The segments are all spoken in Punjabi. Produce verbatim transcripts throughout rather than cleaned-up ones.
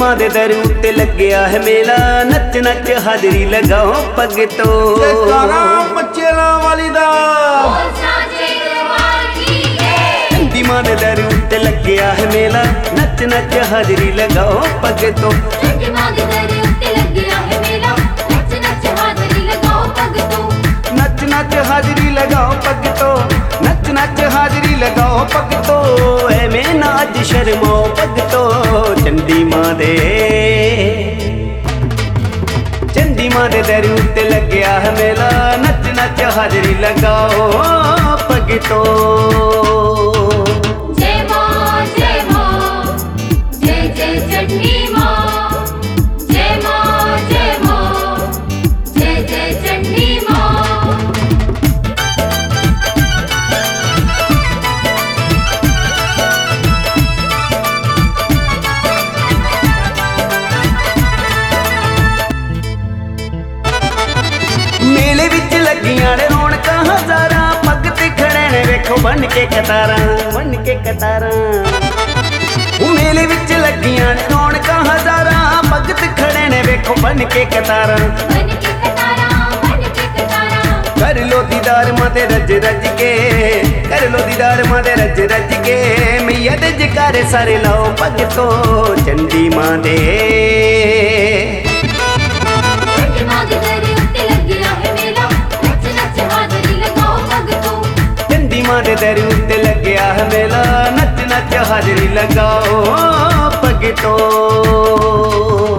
ਮਾਂ ਦੇ ਦਰ ਉੱਤੇ ਲੱਗਿਆ ਹੈ ਮੇਲਾ, ਨੱਚ ਨੱਚ ਹਾਜ਼ਰੀ ਲਗਾਓ ਪੱਗ ਤੋਂ। ਜੈਕਾਰਾ ਮੱਚੇਲਾਂ ਵਾਲੀ ਦਾ, ਚੰਡੀ ਮਾਂ ਦੇ ਦਰ ਉੱਤੇ ਲੱਗਿਆ ਹੈ ਮੇਲਾ, ਨੱਚ ਨੱਚ ਹਾਜ਼ਰੀ ਲਗਾਓ ਪੱਗ ਤੋਂ। ਚੰਡੀ ਮਾਂ ਦੇ ਦਰ ਉੱਤੇ ਲੱਗਿਆ ਹੈ ਮੇਲਾ, ਨੱਚ ਨੱਚ ਹਾਜ਼ਰੀ ਲਗਾਓ ਪੱਗ ਤੋਂ। ਨੱਚ ਨੱਚ ਹਾਜ਼ਰੀ ਲਗਾਓ ਪੱਗ ਤੋਂ, ਨੱਚ ਨੱਚ ਹਾਜ਼ਰੀ ਲਗਾਓ ਪੱਗ ਤੋਂ। ਐਵੇਂ ਨਾ ਅੱਜ ਸ਼ਰਮਾਓ ਪੱਗ ਤੋਂ। ਚੰਡੀ ਮਾਂ ਦੇ ਚੰਡੀ ਮਾਂ ਦੇ ਦਰ ਉੱਤੇ ਲੱਗਿਆ ਹੈ ਮੇਲਾ, ਨੱਚ ਨੱਚ ਹਾਜ਼ਰੀ ਲਗਾਓ ਪੱਗ ਤੋਂ। ਜੈ ਮਾਂ ਜੈ ਮਾਂ ਜੈ ਜੈ ਚੰਡੀ ਮਾਂ, ਜੈ ਮਾਂ ਜੈ ਮਾਂ ਜੈ ਜੈ ਚੰਡੀ ਮਾਂ। ਮੇਲੇ ਵਿੱਚ ਲੱਗੀਆਂ ਨੇ ਰੌਣਕਾਂ ਹਜ਼ਾਰਾਂ, ਪੱਗ ਤੇ ਖੜੇ ਨੇ ਵੇਖੋ ਬਣ ਕੇ ਕਤਾਰਾਂ, ਬਣ ਕੇ ਕਤਾਰਾਂ। ਮੇਲੇ ਵਿੱਚ ਲੱਗੀਆਂ ਨੇ ਰੌਣਕਾਂ ਹਜ਼ਾਰਾਂ, ਪੱਗ ਤੇ ਖੜੇ ਨੇ ਵੇਖੋ ਬਣ ਕੇ ਕਤਾਰਾਂ। ਬਣ ਕੇ ਕਤਾਰਾਂ, ਬਣ ਕੇ ਕਤਾਰਾਂ। ਕਰ ਲੋ ਦੀਦਾਰ ਮਾਂ ਦੇ ਰੱਜ ਰੱਜ ਕੇ, ਕਰ ਲੋ ਦੀਦਾਰ ਮਾਂ ਦੇ ਰੱਜ ਰੱਜ ਕੇ। ਮਈਆ ਦੇ ਜਕਾਰੇ ਸਾਰੇ ਲਾਓ ਪੱਗ ਤੋਂ। ਚੰਡੀ ਮਾਂ ਦੇ ਚੰਡੀ ਮਾਂ ਦੇ ਦਰ ਉੱਤੇ ਲੱਗਿਆ ਹੈ ਮੇਲਾ, ਨੱਚ ਨੱਚ ਹਾਜ਼ਰੀ ਲਗਾਓ ਪੱਗ ਤੋਂ। ਚੰਡੀ ਮਾਂ ਦੇ ਦਰ ਉੱਤੇ ਲੱਗਿਆ ਹੈ ਮੇਲਾ, ਨੱਚ ਨੱਚ ਹਾਜ਼ਰੀ ਲਗਾਓ ਪੱਗ ਤੋਂ।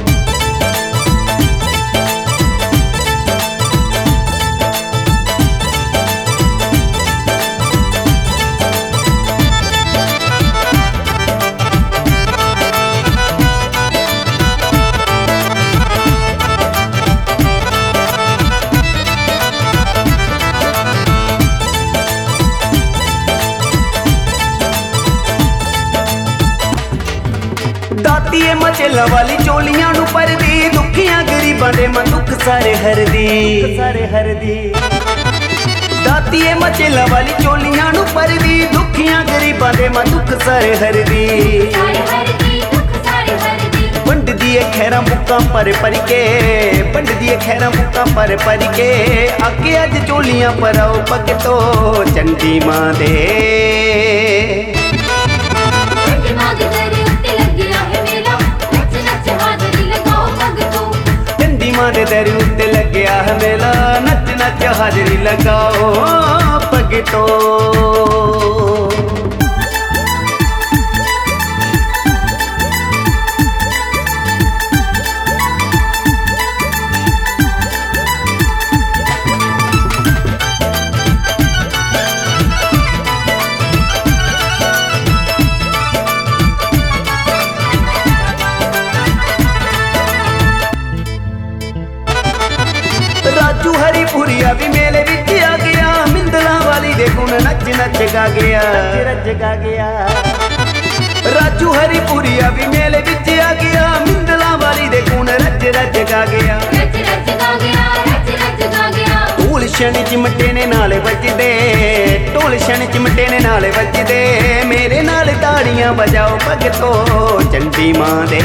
ਦਾਤੀਏ ਮਚੇਲਾ ਵਾਲੀ ਚੋਲੀਆਂ ਨੂੰ ਪਰਦੀ, ਦੁਖੀਆਂ ਗਰੀਬਾਂ ਦੇ ਮਨ ਦੁੱਖ ਸਾਰੇ ਹਰਦੀ, ਸਾਰੇ ਹਰਦੀ। ਦਾਤੀਏ ਮਚੇਲਾ ਵਾਲੀ ਚੋਲੀਆਂ ਨੂੰ ਪਰਦੀ, ਦੁਖੀਆਂ ਗਰੀਬਾਂ ਦੇ ਮਨ ਦੁੱਖ ਸਾਰੇ ਹਰਦੀ। ਸਾਰੇ ਹਰਦੀ, ਦੁੱਖ ਸਾਰੇ ਹਰਦੀ। ਵੰਡਦੀ ਏ ਖੈਰਾਂ ਬੁੱਕਾਂ ਪਰ ਪਰ ਕੇ, ਵੰਡਦੀ ਏ ਖੈਰਾਂ ਬੁੱਕਾਂ ਪਰ ਪਰ ਕੇ। ਆਕੇ ਅੱਜ ਚੋਲੀਆਂ ਪਰਾਓ ਪੱਗ ਤੋਂ। ਚੰਡੀ ਮਾਂ ਦੇ ਚੰਡੀ ਮਾਂ ਦੇ ਦਰ ਉੱਤੇ ਲੱਗਿਆ ਹੈ ਮੇਲਾ, ਨੱਚ ਨੱਚ ਹਾਜ਼ਰੀ ਲਗਾਓ ਪੱਗ ਤੋਂ। ਚੰਡੀ ਮਾਂ ਦੇ ਦਰ ਉੱਤੇ ਲੱਗਿਆ ਹੈ ਮੇਲਾ, ਨੱਚ ਨੱਚ ਹਾਜ਼ਰੀ ਲਗਾਓ ਪੱਗ ਤੋਂ। ਰਾਜੂ ਹਰੀਪੁਰੀਆ ਵੀ ਮੇਲੇ ਵਿੱਚ ਆ ਗਿਆ, ਮਿੰਦਲਾਂ ਵਾਲੀ ਦੇ ਗੁਣ ਨੱਚ ਨੱਚ ਗਾ ਗਿਆ, ਨੱਚ ਗਾ ਗਿਆ। ਰਾਜੂ ਹਰੀਪੁਰੀਆ ਵੀ ਮੇਲੇ ਵਿੱਚ ਆ ਗਿਆ, ਮਿੰਦਲਾਂ ਵਾਲੀ ਦੇ ਗੁਣ ਰੱਜ ਰੱਜ ਗਾ ਗਿਆ। ਰੱਜ ਰੱਜ ਗਾ ਗਿਆ, ਰੱਜ ਰੱਜ ਗਾ ਗਿਆ। ਢੋਲ ਛਣ ਚਿਮਟੇ ਨੇ ਨਾਲ ਵੱਜਦੇ, ਢੋਲ ਛਣ ਚਿਮਟੇ ਨੇ ਨਾਲ ਵੱਜਦੇ। ਮੇਰੇ ਨਾਲ ਤਾੜੀਆਂ ਵਜਾਓ ਪੱਗ ਤੋਂ। ਚੰਡੀ ਮਾਂ ਦੇ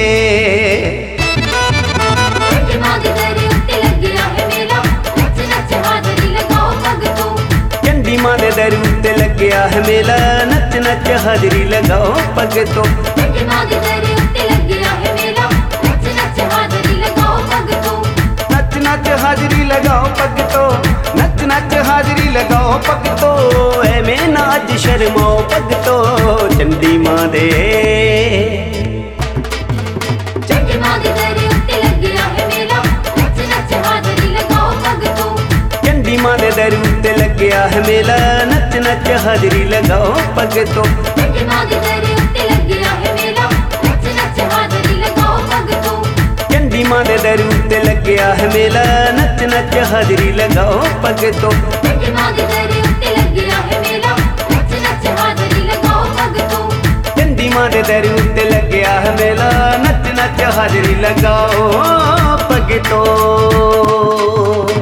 ਚੰਡੀ ਮਾਂ ਦੇ ਦਰ ਉੱਤੇ ਲੱਗਿਆ ਹੈ ਮੇਲਾ, ਨੱਚ ਨੱਚ ਹਾਜ਼ਰੀ ਲਗਾਓ ਪੱਗ ਤੋਂ। ਚੰਡੀ ਮਾਂ ਦੇ ਦਰ ਉੱਤੇ ਲੱਗਿਆ ਹੈ ਮੇਲਾ, ਨੱਚ ਨੱਚ ਹਾਜ਼ਰੀ ਲਗਾਓ ਪੱਗ ਤੋਂ। ਚੰਡੀ ਮਾਂ ਦੇ ਦਰ ਉੱਤੇ ਲੱਗਿਆ ਹੈ ਮੇਲਾ, ਨੱਚ ਨੱਚ ਹਾਜ਼ਰੀ ਲਗਾਓ ਪੱਗ ਤੋਂ। ਨੱਚ ਨੱਚ ਹਾਜ਼ਰੀ ਲਗਾਓ ਪੱਗ ਤੋਂ, ਨੱਚ ਨੱਚ ਹਾਜ਼ਰੀ ਲਗਾਓ ਪੱਗ ਤੋਂ। ਐਵੇਂ ਨਾ ਅੱਜ ਸ਼ਰਮਾਓ ਪੱਗ ਤੋਂ। ਚੰਡੀ ਮਾਂ ਦੇ ਚੰਡੀ ਮਾਂ ਦੇ ਦਰ ਉੱਤੇ ਲੱਗਿਆ ਹੈ ਮੇਲਾ, ਨੱਚ ਨੱਚ ਹਾਜ਼ਰੀ ਲਗਾਓ ਪੱਗ ਤੋਂ। ਚੰਡੀ ਮਾਂ ਦੇ ਦਰ ਉੱਤੇ ਲੱਗਿਆ ਹੈ ਮੇਲਾ, ਨੱਚ ਨੱਚ ਹਾਜ਼ਰੀ ਲਗਾਓ ਪੱਗ ਤੋਂ। ਚੰਡੀ ਮਾਂ ਦੇ ਦਰ ਉੱਤੇ ਲੱਗਿਆ ਹੈ ਮੇਲਾ, ਨੱਚ ਨੱਚ ਹਾਜ਼ਰੀ ਲਗਾਓ ਪੱਗ ਤੋਂ। ਚੰਡੀ ਮਾਂ ਦੇ ਦਰ ਉੱਤੇ ਲੱਗਿਆ ਹੈ ਮੇਲਾ, ਨੱਚ ਨੱਚ ਹਾਜ਼ਰੀ ਲਗਾਓ ਪੱਗ ਤੋਂ। ਚੰਡੀ ਮਾਂ ਦੇ ਦਰ ਉੱਤੇ ਲੱਗਿਆ ਹੈ ਮੇਲਾ, ਨੱਚ ਨੱਚ ਹਾਜ਼ਰੀ ਲਗਾਓ ਪੱਗ ਤੋਂ। ਚੰਡੀ ਮਾਂ ਦੇ ਦਰ ਉੱਤੇ ਲੱਗਿਆ ਹੈ ਮੇਲਾ, ਨੱਚ ਨੱਚ ਹਾਜ਼ਰੀ ਲਗਾਓ ਪੱਗ ਤੋਂ।